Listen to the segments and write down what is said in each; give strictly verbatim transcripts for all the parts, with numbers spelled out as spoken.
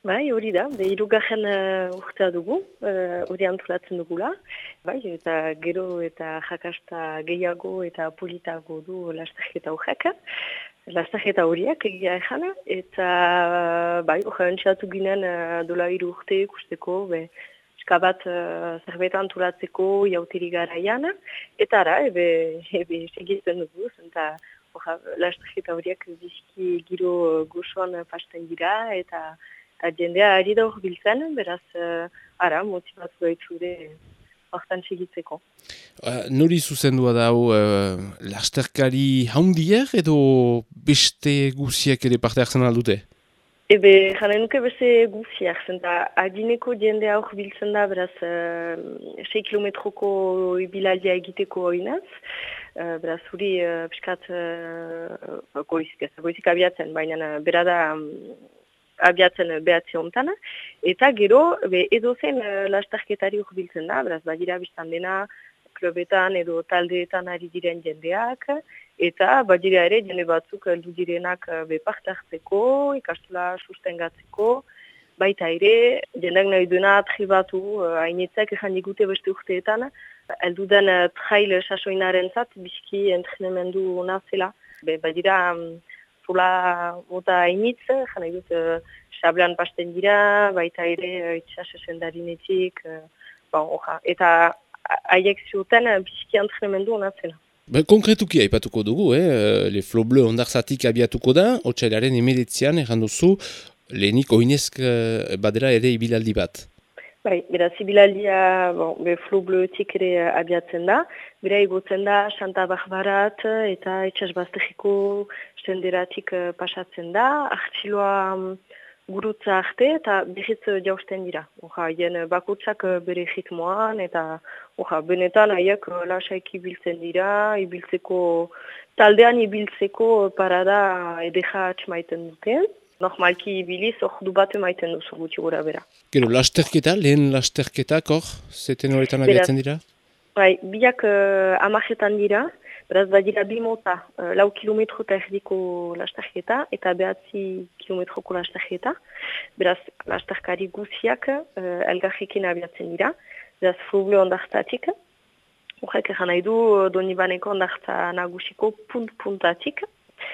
Bai, hori da, be hirugarren uh, urtea dugu, uh, hori antolatzen dugula. Bai, eta gero eta jakasta gehiago eta politago du lasterketa horrek. Lasterketa horiak egia ejana, eta bai, hori antxatu ginen uh, dola hiru urte ikusteko, be, eskabat uh, zerbait antolatzeko jauteri garaian, eta ara, ebe, ebe segitzen dugu, eta hori lasterketa horiak biziki giro uh, gozoan pasten dira, eta Eta jendea ari da hor biltzen, beraz, uh, ara, motivatu gaitzure hortan segitzeko. Uh, nori zuzendua da hau uh, lasterkari haundier edo beste guziak ere parte hartzen aldute? Ebe, jaren nuke beste guziak, zenta adineko jendea hor biltzen da, beraz, uh, sei kilometroko ibilaldia egiteko oinaz. Uh, beraz, huri uh, piskat uh, goizik, ez, goizik abiatzen, baina uh, berada um, abiatzen behatzi hontan, eta gero be, edo zen uh, lastarketari urbiltzen da, beraz, badira biztan dena, klubetan edo taldeetan ari diren jendeak, eta badira ere jende batzuk heldu direnak uh, be parte hartzeko, ikastola sustengatzeko, baita ere, jendeak nahi duena tribatu, uh, hainitzak ezan digute beste urteetan, heldu den uh, trail sasoinaren zat, bizki entrenemendu hona zela, be, badira, um, Zola mota hainitz, jana dut, uh, xablan pasten dira, baita ere uh, itxas esendarinetik, uh, bon, oja. Eta haiek zioten uh, biziki antrenemendu honatzena. Ba, konkretuki aipatuko dugu, eh? Le Flo Bleu ondarzatik abiatuko da, otsailaren emeretzean erran duzu, lehenik oinezk uh, badera ere ibilaldi bat. Bai, beraz, ibilaldia, bon, be Flo Bleutik ere uh, abiatzen da, bera egotzen da, Santa Barbarat eta itxas baztegiko stenderatik uh, pasatzen da, artxiloa um, gurutza arte eta berriz uh, jausten dira. Oja, hien bakutsak uh, bere ritmoan eta oja, benetan haiek uh, lasaik ibiltzen dira, ibiltzeko, taldean ibiltzeko uh, parada edeja atxmaiten dute. Normalki ibiliz, ordu bat emaiten duzu gutxi gora bera. Gero, lasterketa, lehen lasterketak hor, zeten horretan abiatzen dira? Bai, biak uh, amajetan dira, beraz badira bi mota, uh, lau kilometro eta erdiko lasterketa, eta behatzi kilometroko lasterketa. Beraz, lasterkari guziak uh, elgarrekin abiatzen dira, beraz, Flo Bleu ondartatik. Horrek egan nahi du, Donibaneko ondarta nagusiko punt-puntatik.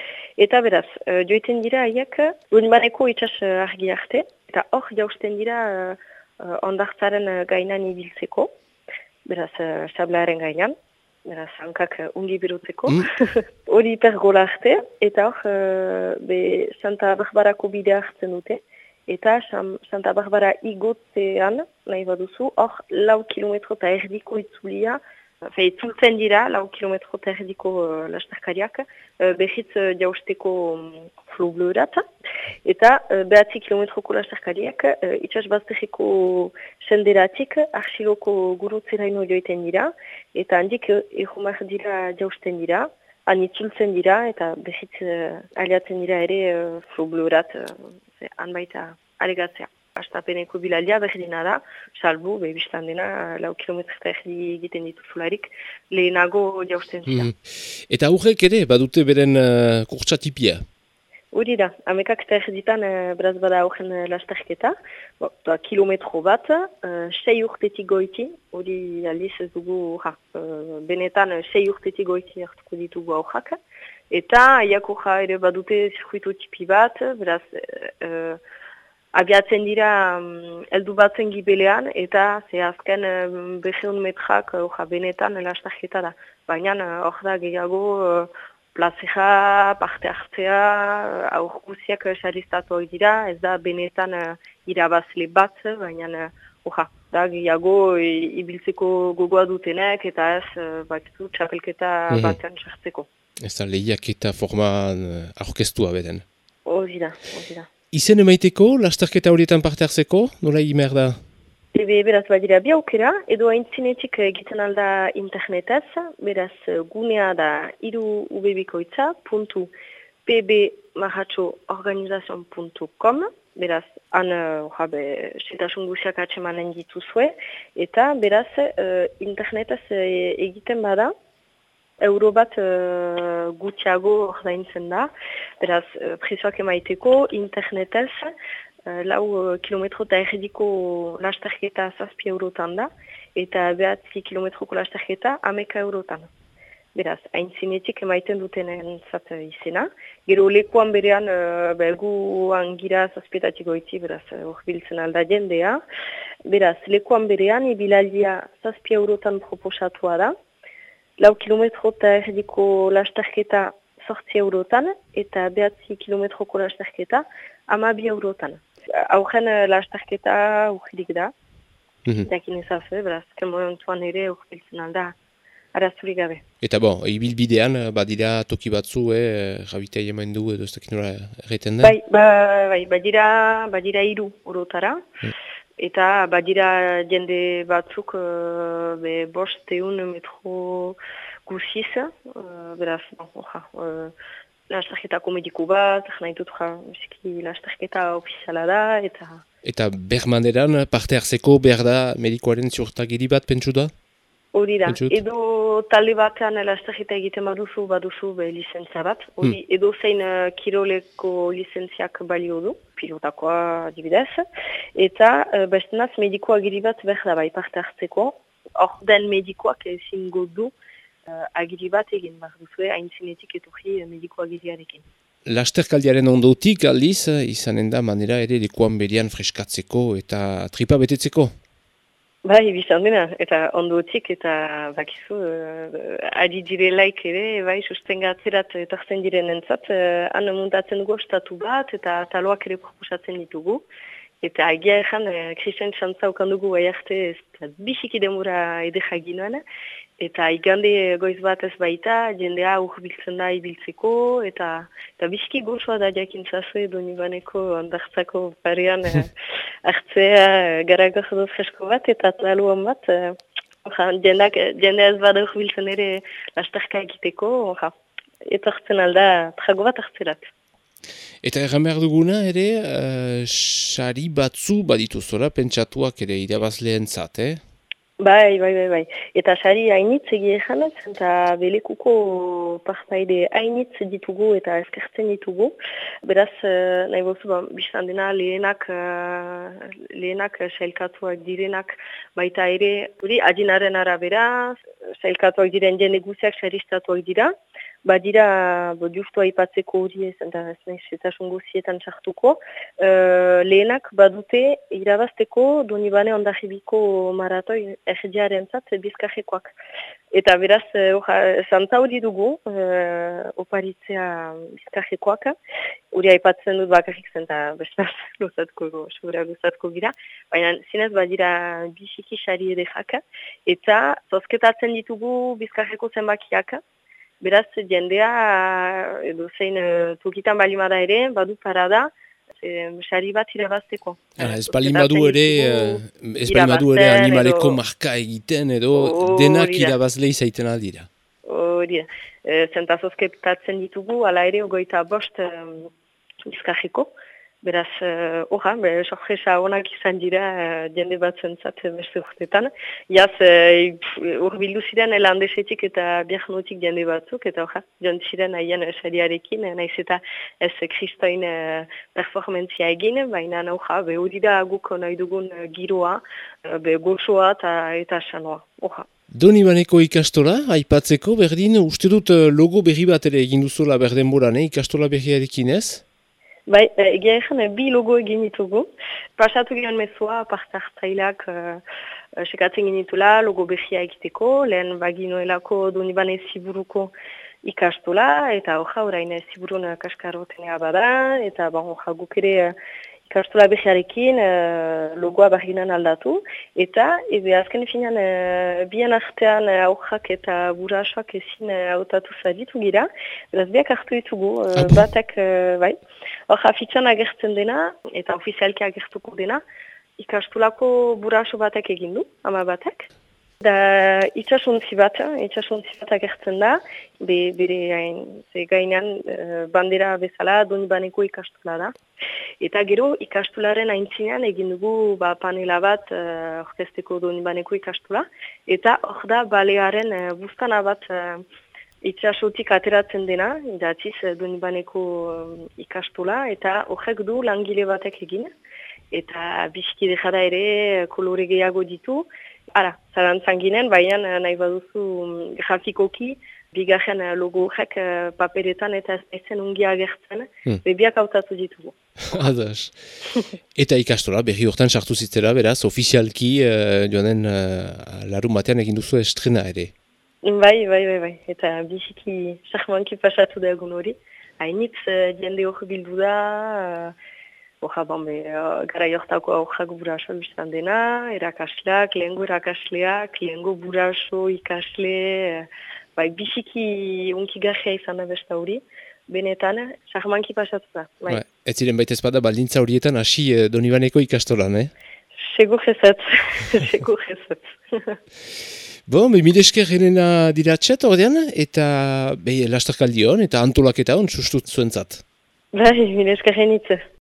Eta beraz, uh, joiten dira haiek, Donibaneko itxas uh, argi arte, eta hor jausten dira uh, uh, ondartzaren uh, gainan ibiltzeko, beraz, uh, sablaren gainan, beraz, hankak uh, ungi birutzeko, hori mm. pergola arte, eta hor, uh, be, Santa Barbarako bidea hartzen dute, eta Santa Barbara igotzean, nahi baduzu, hor lau kilometro eta erdiko itzulia, Fe, itzultzen dira, lau kilometro eta erdiko uh, lasterkariak, uh, behitz uh, jausteko um, Flo Bleurat, eta uh, behatzi kilometroko lasterkariak uh, itxas baztegeko senderatik arxiloko gurutzeraino joiten dira, eta handik uh, erromar dira jausten dira, han itzultzen dira, eta behitz uh, aliatzen dira ere uh, Flo Bleurat, uh, han baita alegatzea. Astapeneko bilaldia berdina da, salbu, behibistan dena, lau kilometre eta erdi egiten dituzularik, lehenago jausten zira. Mm. Eta aurrek ere, badute beren uh, kurtsatipia? Hori da, amekak eta erditan uh, beraz bada aurren uh, lasterketa, bo, toa, kilometro bat, uh, sei urtetik goiti, hori aldiz ez dugu, ha, uh, benetan uh, sei urtetik goiti hartuko ditugu aurrak, eta aiako ja ere badute zirkuito tipi bat, beraz, uh, abiatzen dira um, eldu batzen gibelean, eta ze azken um, beheun metrak uh, benetan lastarketa da. Baina hor uh, da gehiago uh, plazera, parte hartzea, uh, aur guziak uh, saristatu dira, ez da benetan uh, irabazle bat, baina uh, da gehiago uh, ibiltzeko gogoa dutenek, eta ez uh, batzu txapelketa mm-hmm. batean sartzeko. Ez da lehiak eta forman uh, aurkeztua beden. Hori da, hori da. Izen emaiteko, lasterketa horietan parte hartzeko, nola imer da? Ebe, beraz, badira bi aukera, edo aintzinetik egiten alda internetez, beraz, gunea da iru ubebikoitza, puntu pbmarratxoorganizazion puntu com, beraz, han, uh, setasun guziak atsemanen dituzue, eta beraz, uh, internetez egiten bada, euro bat uh, gutxiago ordaintzen da, beraz, uh, prezioak emaiteko, internetez, lau kilometro eta erdiko lasterketa zazpi eurotan da, eta behatzi kilometroko lasterketa ameka eurotan. Beraz, hain zinetik emaiten dutenen zat izena. Gero lekuan berean, uh, belguan gira zazpietatik goiti, beraz, hor biltzen alda jendea. Beraz, lekuan berean, ibilaldia zazpi eurotan proposatua da. Lau kilometro eta erdiko lasterketa sortzi eurotan, eta behatzi kilometroko lasterketa amabi eurotan. Aurren lasterketa urgirik da. Mm-hmm. Dakin ezafe, beraz, kemoentuan ere urbiltzen alda. Arazurik gabe. Eta bon, ibilbidean, badira toki batzu, eh, jabitea jemen du edo ez dakit nola erreten da? Bai, ba, bai, badira, badira iru orotara, mm. eta badira jende batzuk, uh, be bost eun metro guziz, uh, beraz, bon, oja, uh, lasterketako mediku bat, nahi dut, ja, biziki lasterketa ofiziala da, eta... Eta bermaneran, parte hartzeko behar da medikoaren ziurtagiri bat, pentsu da? Hori da, edo talde batean lasterketa egiten baduzu, baduzu be lizentzia bat. Hori, hmm. edo zein uh, kiroleko lizentziak balio du, pilotakoa adibidez. Eta uh, bestenaz medikoa agiri bat behar da bai parte hartzeko. Hor den medikoak ezingo du uh, agiri bat egin behar duzu, hain zinetik etorri medikoa agiriarekin. Lasterkaldiaren ondotik aldiz, izanen da manera ere lekuan berian freskatzeko eta tripa betetzeko? Bai, bizan dena, eta ondotik, eta bakizu, uh, ari direlaik ere, bai, sustengatzerat etortzen diren entzat, uh, han muntatzen dugu ostatu bat, eta taloak ere proposatzen ditugu. Eta agia ezan, uh, Christian Txantza okan dugu bai arte, bisiki demura edera ginoen, eta igande goiz bat ez baita, jendea urbiltzen da ibiltzeko, eta, eta bisiki gozoa da jakintzazu edo nibaneko ondartzako parean, uh, hartzea garago jodo fresko bat eta tlaluan bat. Uh, jendeak, jendea ez bada urbiltzen ere lasterka egiteko, uh, etortzen alda trago bat hartzerat. Eta erran behar duguna ere, uh, sari batzu badituzora pentsatuak ere irabazleen zat, eh? Bai, bai, bai, bai. Eta sari hainitz egie janaz, eta belekuko partaide hainitz ditugu eta eskertzen ditugu. Beraz, uh, nahi bozu, ba, biztan dena lehenak, uh, lehenak sailkatuak direnak, baita ere, hori, adinaren arabera, sailkatuak diren jende guziak saristatuak dira. Badira, bo, justu aipatzeko hori ez, eta ez nahi zetasun guzietan txartuko. Uh, lehenak badute irabazteko Donibane Ondarribiko maratoi erdiaren zat bizkajekoak. Eta beraz, uh, zantza hori dugu, uh, oparitzea bizkajekoak. Hori aipatzen dut bakarrik zen, eta bestaz luzatko, segura luzatko gira. Baina zinez badira bisiki sari edekak. Eta zozketatzen ditugu bizkajeko zenbakiak. Beraz, jendea, edo zein tokitan balimada ere, badu parada, sari bat irabazteko. Ez balimadu ere, ez balimadu ere animaleko edo, marka egiten, edo o, denak irabazle izaiten aldira. Hori, e, zentazozketatzen ditugu, ala ere, ogoita bost bizkajeko. Beraz, horra, uh, sorpresa honak izan dira uh, jende bat zentzat beste urtetan. Iaz, urbildu uh, ziren elandesetik eta biarnotik jende batzuk, eta horra, joan ziren haien sariarekin, naiz eta ez kristoin uh, performentzia egin, baina horra, be hori da guko nahi dugun uh, giroa, uh, be gozoa eta sanoa, horra. Donibaneko ikastola, aipatzeko, berdin, uste dut logo berri bat ere egin duzuela berdenboran, eh? Ikastola berriarekin ez? Bai, egia ezan, bi logo egin ditugu. Pasatu gion mezua, parte hartzaileak uh, sekatzen genitula, logo berria egiteko, lehen baginoelako Donibane Ziburuko ikastola, eta hoja orain Ziburun kaskarotenea bada, eta bon, hoja guk ere ikastola berriarekin uh, logoa baginan aldatu, eta ebe azken finan uh, bien artean aurrak eta burasoak ezin hautatu uh, zaditu gira, beraz biak hartu ditugu, uh, batek, uh, bai, hor afitxan agertzen dena, eta ofizialki agertuko dena, ikastolako buraso batek egin du, ama batek. Da itxasuntzi bat, itxasuntzi bat agertzen da, be, bere hain, ze gainean uh, bandera bezala Donibaneko ikastola da. Eta gero ikastolaren aintzinean egin dugu ba, panela bat uh, orkesteko Donibaneko ikastola, eta hor da balearen uh, bustana bat uh, itxasotik ateratzen dena, idatziz Donibaneko um, ikastola, eta horrek du langile batek egin. eta biziki dejara ere kolore gehiago ditu. Ara, zarantzan ginen, baina nahi baduzu grafikoki, bigarren logo horrek paperetan eta ez naizen ungi agertzen, hmm. bebiak hautatu ditugu. Adas. Eta ikastola, berri hortan sartu zitzera, beraz, ofizialki uh, joanen uh, larun batean egin duzu estrena ere. Bai, bai, bai, bai. Eta biziki sarmanki pasatu da egun hori. Hainitz, uh, jende hor bildu da, uh, Oja, bombe, uh, gara jortako aurrak buraso biztan dena, erakasleak, lehengo erakasleak, lehengo buraso ikasle, uh, bai, biziki unkigarria izan da besta hori, benetan, sarmanki pasatu da. Bai. Ba, ez ziren baita ezpada baldintza horietan hasi eh, Donibaneko ikastolan, eh? Segur jezat, segur jezat. Bon, be, mire esker Helena diratxet ordean, eta be, lasterkaldi hon, eta antolaketa hon sustut zuentzat. Bai, mire esker jenitze.